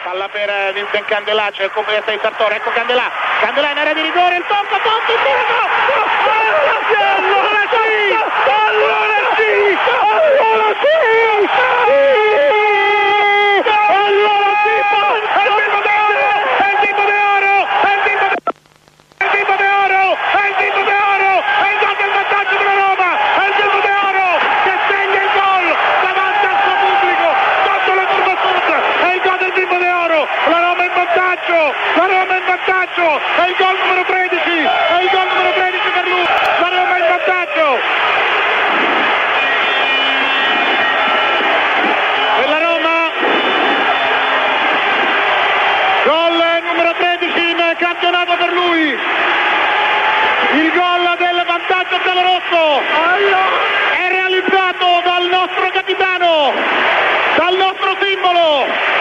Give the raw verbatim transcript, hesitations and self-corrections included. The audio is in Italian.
palla per Vincent Candelà, c'è il completo di Sartori, ecco Candelà, Candelà in area di rigore, il tocco, tocco, il tiro, no! Allora sì, allora sì, allora sì, allora sì, allora sì, è il bimbo d'oro, è il bimbo d'oro, è il bimbo d'oro, è il bimbo d'oro, è il bimbo d'oro, è il gol del vantaggio della Roma, è il bimbo d'oro che segna il gol davanti al suo pubblico, sotto la curva sud, è il gol del bimbo d'oro, la Roma in vantaggio, la Roma in vantaggio, è il gol numero tredici, è il gol numero tredici per lui, la Roma in vantaggio. E la Roma, gol numero tredici in campionato per lui, il gol del vantaggio giallorosso è realizzato dal nostro capitano, dal nostro simbolo.